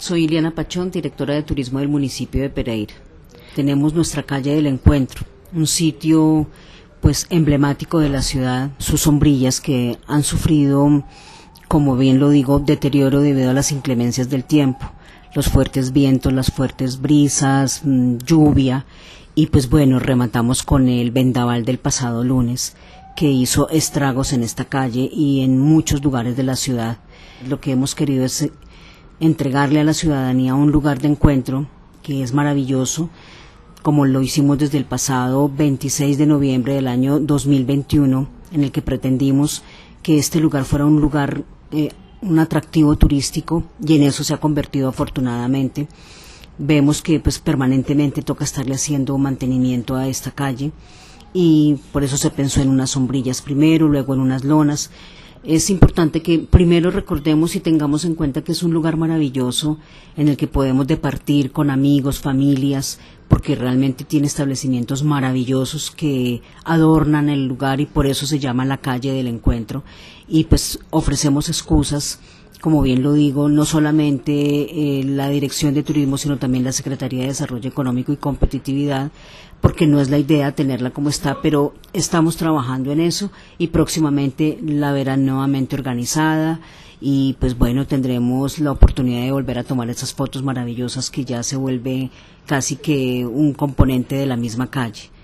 Soy Iliana Pachón, directora de turismo del municipio de Pereira. Tenemos nuestra calle del encuentro, un sitio pues emblemático de la ciudad, sus sombrillas que han sufrido, como bien lo digo, deterioro debido a las inclemencias del tiempo, los fuertes vientos, las fuertes brisas, lluvia, y pues bueno, rematamos con el vendaval del pasado lunes que hizo estragos en esta calle y en muchos lugares de la ciudad. Lo que hemos querido es entregarle a la ciudadanía un lugar de encuentro que es maravilloso, como lo hicimos desde el pasado 26 de noviembre del año 2021, en el que pretendimos que este lugar fuera un lugar, un atractivo turístico, y en eso se ha convertido afortunadamente. Vemos que pues permanentemente toca estarle haciendo mantenimiento a esta calle, y por eso se pensó en unas sombrillas primero, luego en unas lonas. Es importante que primero recordemos y tengamos en cuenta que es un lugar maravilloso en el que podemos departir con amigos, familias, porque realmente tiene establecimientos maravillosos que adornan el lugar y por eso se llama la calle del encuentro. Y pues ofrecemos excusas, como bien lo digo, no solamente la Dirección de Turismo, sino también la Secretaría de Desarrollo Económico y Competitividad, porque no es la idea tenerla como está, pero estamos trabajando en eso y próximamente la verán nuevamente organizada y pues bueno, tendremos la oportunidad de volver a tomar esas fotos maravillosas que ya se vuelve casi que un componente de la misma calle.